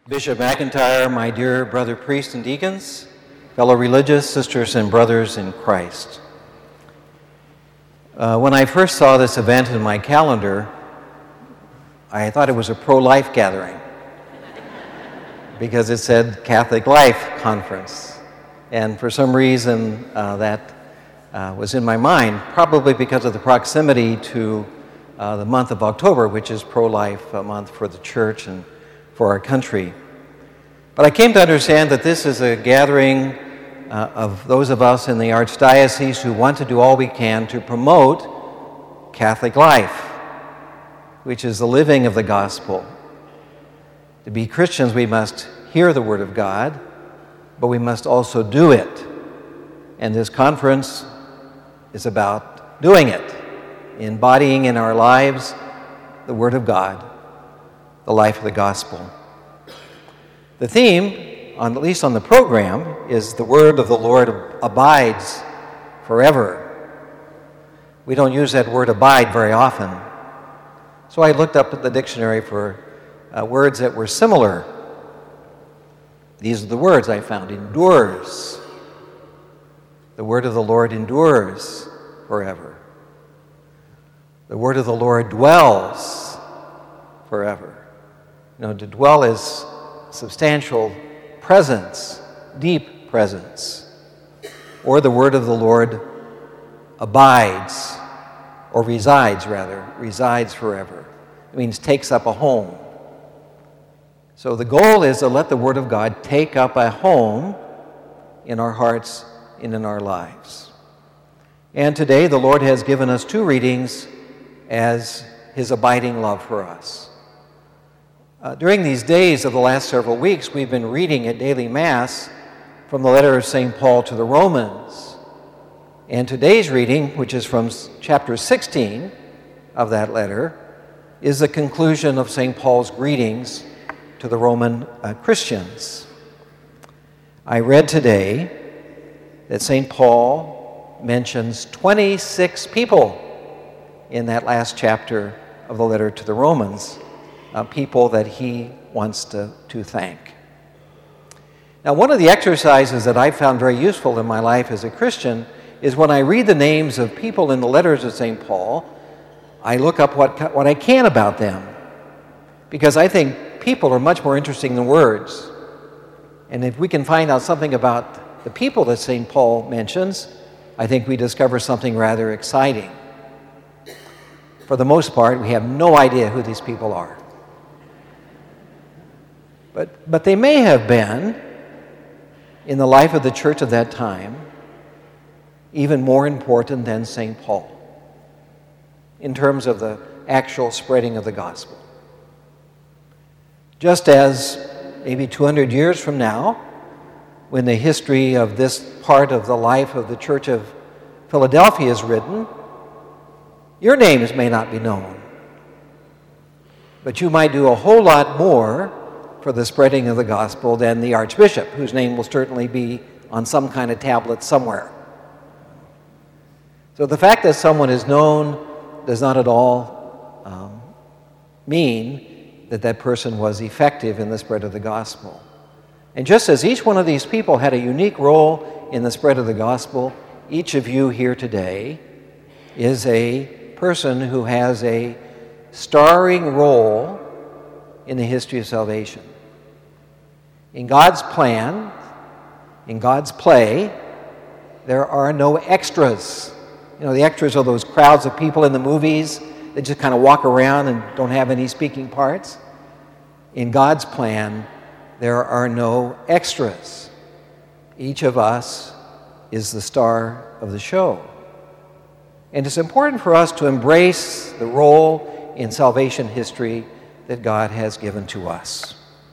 Bishop McIntyre, my dear brother priests and deacons, fellow religious sisters and brothers in Christ. When I first saw this event in my calendar, I thought it was a pro-life gathering because it said Catholic Life Conference. And for some reason that was in my mind, probably because of the proximity to the month of October, which is pro-life month for the church and for our country. But I came to understand that this is a gathering of those of us in the Archdiocese who want to do all we can to promote Catholic life, which is the living of the gospel. To be Christians, we must hear the Word of God, but we must also do it. And this conference is about doing it, embodying in our lives the Word of God, the life of the gospel. The theme, at least on the program, is the word of the Lord abides forever. We don't use that word abide very often. So I looked up at the dictionary for words that were similar. These are the words I found. Endures. The word of the Lord endures forever. The word of the Lord dwells forever. To dwell is substantial presence, deep presence. Or the word of the Lord abides, or resides forever. It means takes up a home. So the goal is to let the Word of God take up a home in our hearts and in our lives. And today the Lord has given us two readings as His abiding love for us. During these days of the last several weeks, we've been reading at daily Mass from the letter of St. Paul to the Romans. And today's reading, which is from chapter 16 of that letter, is the conclusion of St. Paul's greetings to the Roman Christians. I read today that St. Paul mentions 26 people in that last chapter of the letter to the Romans, people that he wants to thank. Now, one of the exercises that I found very useful in my life as a Christian is when I read the names of people in the letters of St. Paul, I look up what I can about them, because I think people are much more interesting than words. And if we can find out something about the people that St. Paul mentions, I think we discover something rather exciting. For the most part, we have no idea who these people are. But they may have been, in the life of the church of that time, even more important than St. Paul in terms of the actual spreading of the gospel. Just as maybe 200 years from now, when the history of this part of the life of the Church of Philadelphia is written, your names may not be known, but you might do a whole lot more for the spreading of the gospel than the archbishop, whose name will certainly be on some kind of tablet somewhere. So the fact that someone is known does not at all mean that that person was effective in the spread of the gospel. And just as each one of these people had a unique role in the spread of the gospel, each of you here today is a person who has a starring role in the history of salvation. In God's plan, in God's play, there are no extras. The extras are those crowds of people in the movies that just kind of walk around and don't have any speaking parts. In God's plan, there are no extras. Each of us is the star of the show. And it's important for us to embrace the role in salvation history that God has given to us.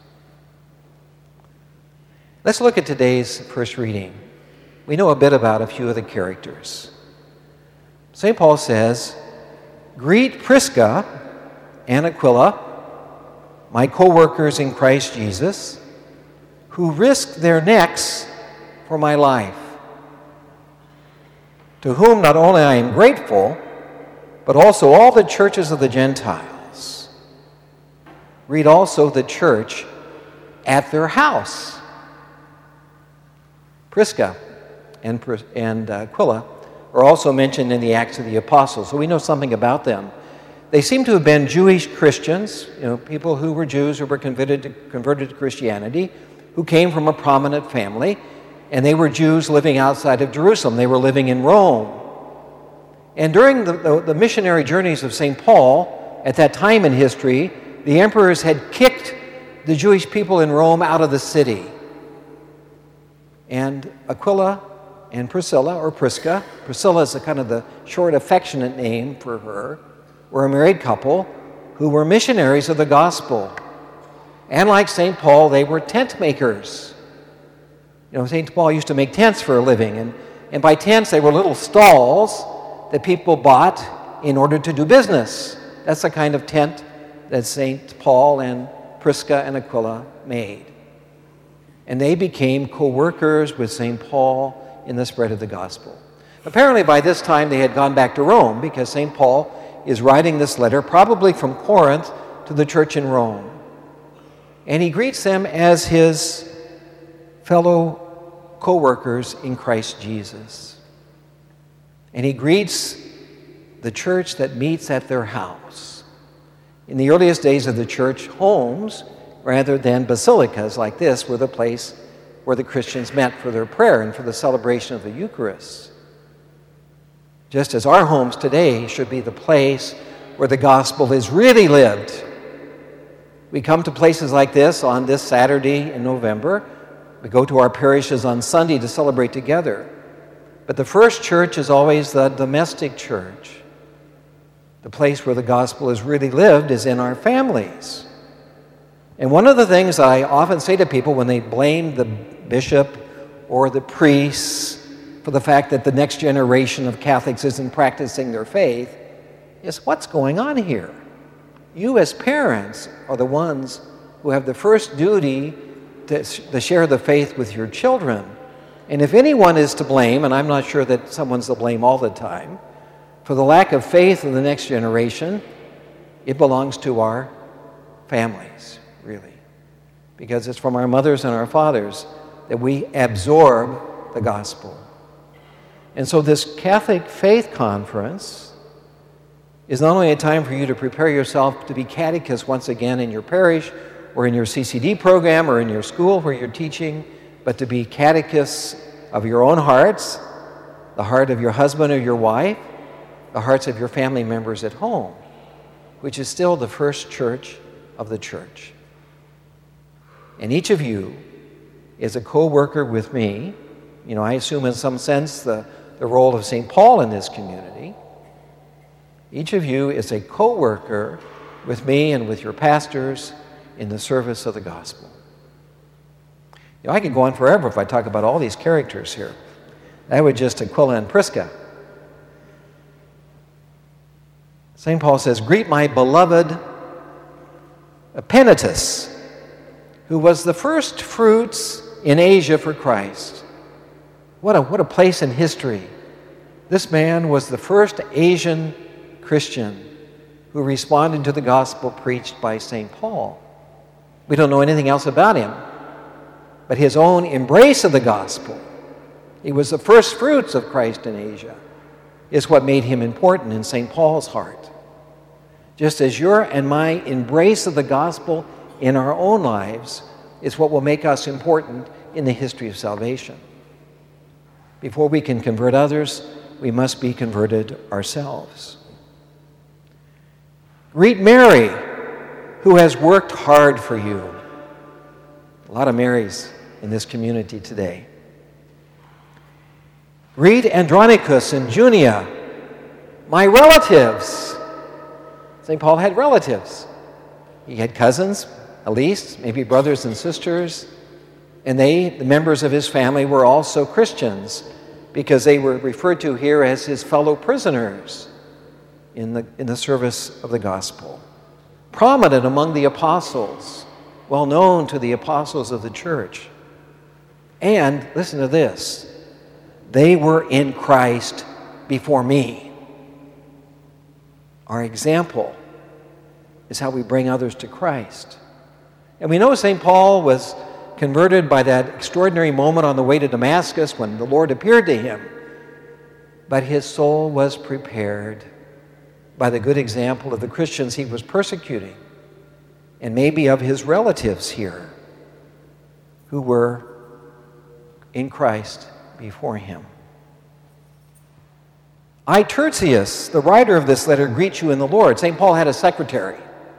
Let's look at today's first reading. We know a bit about a few of the characters. St. Paul says, "Greet Prisca and Aquila, my co-workers in Christ Jesus, who risked their necks for my life, to whom not only I am grateful, but also all the churches of the Gentiles. Read also the church at their house. Prisca and Aquila are also mentioned in the Acts of the Apostles, so we know something about them. They seem to have been Jewish Christians, people who were Jews who were converted to Christianity, who came from a prominent family, and they were Jews living outside of Jerusalem. They were living in Rome. And during the missionary journeys of St. Paul, at that time in history, the emperors had kicked the Jewish people in Rome out of the city. And Aquila and Priscilla, or Prisca, Priscilla is kind of the short, affectionate name for her, were a married couple who were missionaries of the gospel. And like St. Paul, they were tent makers. St. Paul used to make tents for a living, and by tents they were little stalls that people bought in order to do business. That's the kind of tent that St. Paul and Prisca and Aquila made. And they became co-workers with St. Paul in the spread of the gospel. Apparently by this time they had gone back to Rome, because St. Paul is writing this letter, probably from Corinth, to the church in Rome. And he greets them as his fellow co-workers in Christ Jesus. And he greets the church that meets at their house. In the earliest days of the church, homes, rather than basilicas like this, were the place where the Christians met for their prayer and for the celebration of the Eucharist. Just as our homes today should be the place where the gospel is really lived. We come to places like this on this Saturday in November. We go to our parishes on Sunday to celebrate together. But the first church is always the domestic church. The place where the gospel is really lived is in our families. And one of the things I often say to people when they blame the bishop or the priests for the fact that the next generation of Catholics isn't practicing their faith is, what's going on here? You as parents are the ones who have the first duty to share the faith with your children. And if anyone is to blame, and I'm not sure that someone's to blame all the time, for the lack of faith in the next generation, it belongs to our families, really. Because it's from our mothers and our fathers that we absorb the gospel. And so this Catholic Faith Conference is not only a time for you to prepare yourself to be catechists once again in your parish or in your CCD program or in your school where you're teaching, but to be catechists of your own hearts, the heart of your husband or your wife, the hearts of your family members at home, which is still the first church of the church. And each of you is a co-worker with me. I assume in some sense the role of St. Paul in this community. Each of you is a co-worker with me and with your pastors in the service of the gospel. I could go on forever if I talk about all these characters here. That would just Aquila and Prisca. St. Paul says, "Greet my beloved Epaenetus, who was the first fruits in Asia for Christ." What a place in history. This man was the first Asian Christian who responded to the gospel preached by St. Paul. We don't know anything else about him, but his own embrace of the gospel, he was the first fruits of Christ in Asia, is what made him important in St. Paul's heart. Just as your and my embrace of the gospel in our own lives is what will make us important in the history of salvation. Before we can convert others, we must be converted ourselves. Greet Mary, who has worked hard for you. A lot of Marys in this community today. Greet Andronicus and Junia, my relatives. St. Paul had relatives. He had cousins, at least, maybe brothers and sisters, and the members of his family, were also Christians because they were referred to here as his fellow prisoners in the service of the gospel. Prominent among the apostles, well known to the apostles of the church. And, listen to this, they were in Christ before me. Our example is how we bring others to Christ. And we know St. Paul was converted by that extraordinary moment on the way to Damascus when the Lord appeared to him. But his soul was prepared by the good example of the Christians he was persecuting, and maybe of his relatives here who were in Christ before him. I, Tertius, the writer of this letter, greet you in the Lord. St. Paul had a secretary,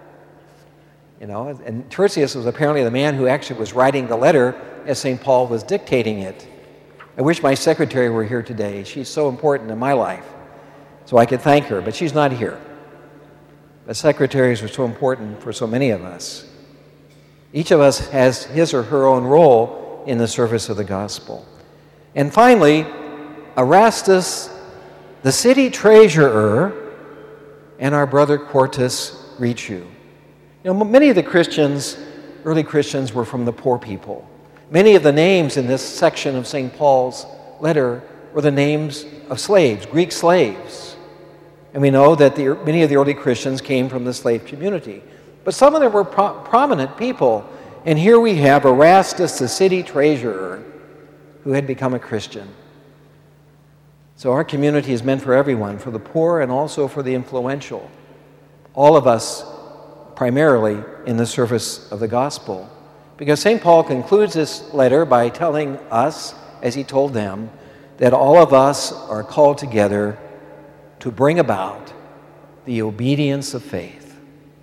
and Tertius was apparently the man who actually was writing the letter as St. Paul was dictating it. I wish my secretary were here today. She's so important in my life, so I could thank her, but she's not here. But secretaries are so important for so many of us. Each of us has his or her own role in the service of the gospel. And finally, Erastus, the city treasurer, and our brother Quartus greet you. Many of the early Christians were from the poor people. Many of the names in this section of St. Paul's letter were the names of slaves, Greek slaves. And we know that many of the early Christians came from the slave community. But some of them were prominent people. And here we have Erastus, the city treasurer, who had become a Christian. So our community is meant for everyone, for the poor and also for the influential. All of us primarily in the service of the gospel. Because St. Paul concludes this letter by telling us, as he told them, that all of us are called together to bring about the obedience of faith.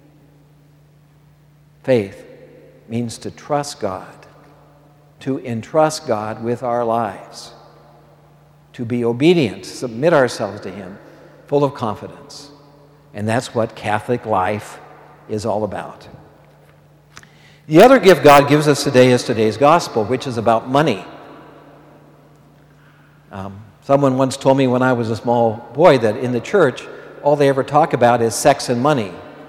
Faith means to trust God, to entrust God with our lives, to be obedient, submit ourselves to Him, full of confidence. And that's what Catholic life is all about. The other gift God gives us today is today's gospel, which is about money. Someone once told me when I was a small boy that in the church, all they ever talk about is sex and money.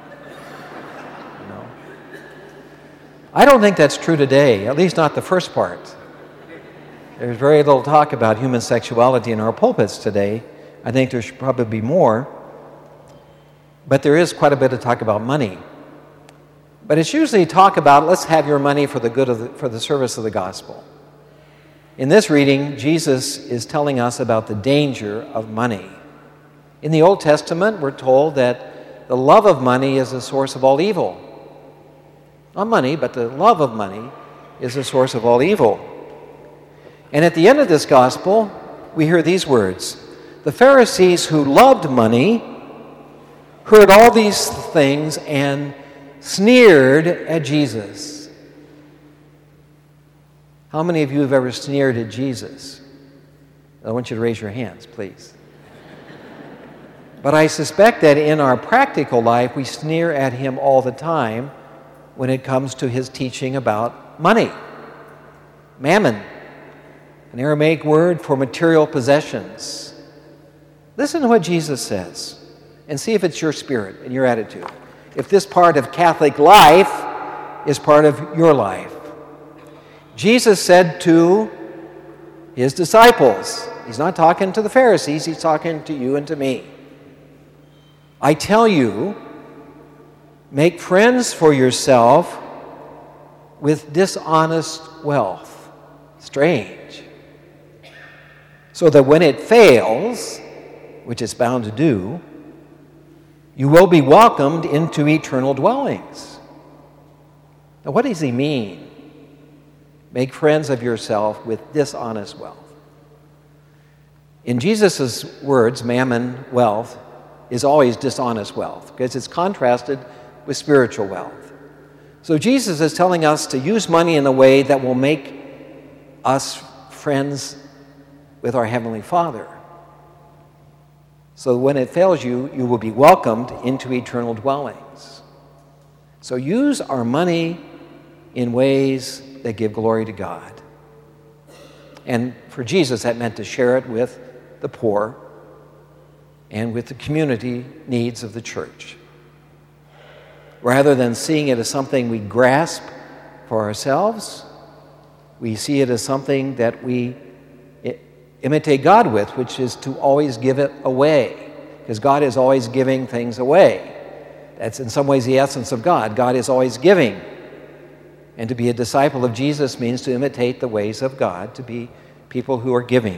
I don't think that's true today, at least not the first part. There's very little talk about human sexuality in our pulpits today. I think there should probably be more. But there is quite a bit of talk about money. But it's usually talk about, let's have your money for the service of the gospel. In this reading, Jesus is telling us about the danger of money. In the Old Testament, we're told that the love of money is the source of all evil. Not money, but the love of money is the source of all evil. And at the end of this gospel, we hear these words. The Pharisees who loved money heard all these things and sneered at Jesus. How many of you have ever sneered at Jesus? I want you to raise your hands, please. But I suspect that in our practical life, we sneer at him all the time when it comes to his teaching about money. Mammon, an Aramaic word for material possessions. Listen to what Jesus says and see if it's your spirit and your attitude. If this part of Catholic life is part of your life. Jesus said to his disciples, he's not talking to the Pharisees, he's talking to you and to me. I tell you, make friends for yourself with dishonest wealth. Strange. So that when it fails, which it's bound to do, you will be welcomed into eternal dwellings. Now, what does he mean? Make friends of yourself with dishonest wealth. In Jesus' words, mammon, wealth, is always dishonest wealth because it's contrasted with spiritual wealth. So Jesus is telling us to use money in a way that will make us friends with our Heavenly Father. So when it fails you, you will be welcomed into eternal dwellings. So use our money in ways that give glory to God. And for Jesus, that meant to share it with the poor and with the community needs of the church. Rather than seeing it as something we grasp for ourselves, we see it as something that we imitate God with, which is to always give it away, because God is always giving things away. That's in some ways the essence of God. God is always giving. And to be a disciple of Jesus means to imitate the ways of God, to be people who are giving.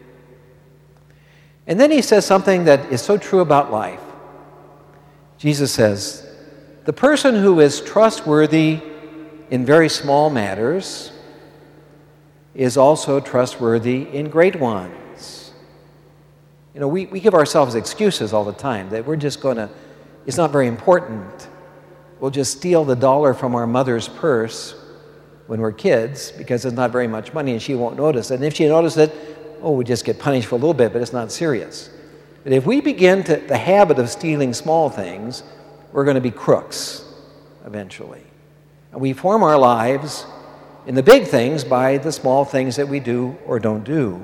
And then he says something that is so true about life. Jesus says, the person who is trustworthy in very small matters is also trustworthy in great ones. You know, we give ourselves excuses all the time that we're just going to, it's not very important. We'll just steal the dollar from our mother's purse when we're kids because it's not very much money and she won't notice. And if she notices it, we just get punished for a little bit, but it's not serious. But if we begin the habit of stealing small things, we're going to be crooks eventually. And we form our lives in the big things by the small things that we do or don't do.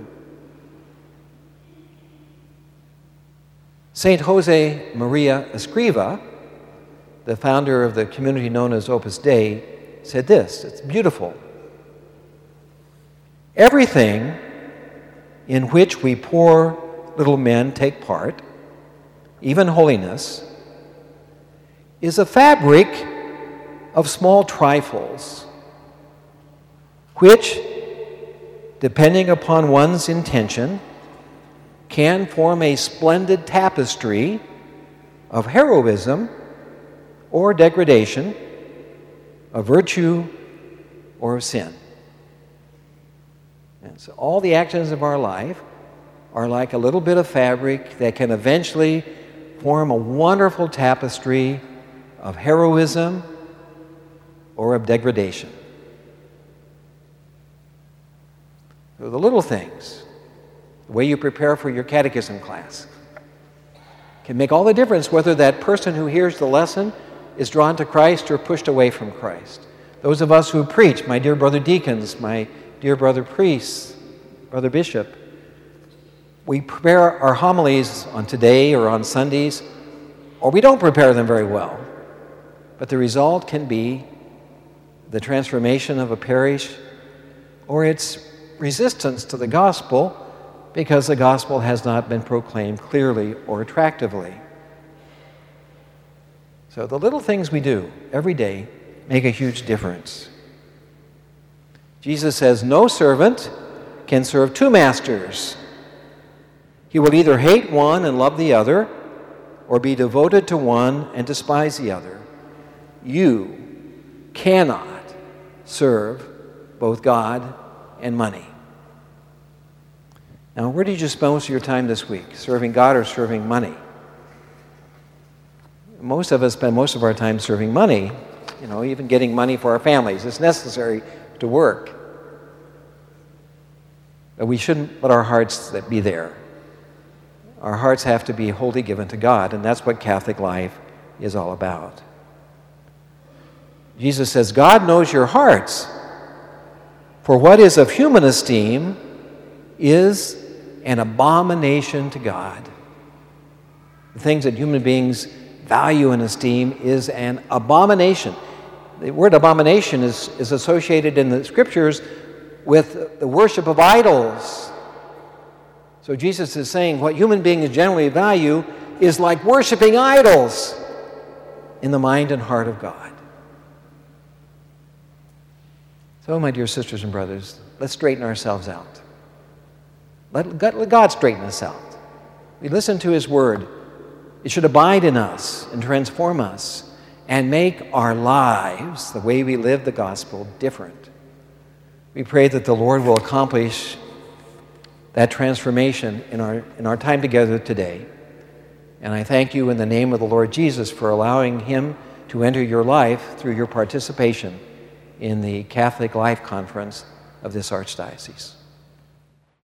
Saint Jose Maria Escriva, the founder of the community known as Opus Dei, said this. It's beautiful. Everything in which we poor little men take part, even holiness, is a fabric of small trifles, which, depending upon one's intention, can form a splendid tapestry of heroism or degradation, of virtue or of sin. And so all the actions of our life are like a little bit of fabric that can eventually form a wonderful tapestry of heroism or of degradation. So the little things, the way you prepare for your catechism class, can make all the difference whether that person who hears the lesson is drawn to Christ or pushed away from Christ. Those of us who preach, my dear brother deacons, my dear brother priests, brother bishop, we prepare our homilies on today or on Sundays, or we don't prepare them very well. But the result can be the transformation of a parish or its resistance to the gospel because the gospel has not been proclaimed clearly or attractively. So the little things we do every day make a huge difference. Jesus says, no servant can serve two masters. He will either hate one and love the other, or be devoted to one and despise the other. You cannot serve both God and money. Now, where did you spend most of your time this week? Serving God or serving money? Most of us spend most of our time serving money, even getting money for our families. It's necessary to work. But we shouldn't let our hearts be there. Our hearts have to be wholly given to God, and that's what Catholic life is all about. Jesus says, God knows your hearts, for what is of human esteem is an abomination to God. The things that human beings value and esteem is an abomination. The word abomination is associated in the scriptures with the worship of idols. So Jesus is saying what human beings generally value is like worshiping idols in the mind and heart of God. So, my dear sisters and brothers, let's straighten ourselves out. Let God straighten us out. We listen to His Word. It should abide in us and transform us and make our lives, the way we live the gospel, different. We pray that the Lord will accomplish that transformation in our time together today. And I thank you in the name of the Lord Jesus for allowing Him to enter your life through your participation in the Catholic Life Conference of this Archdiocese.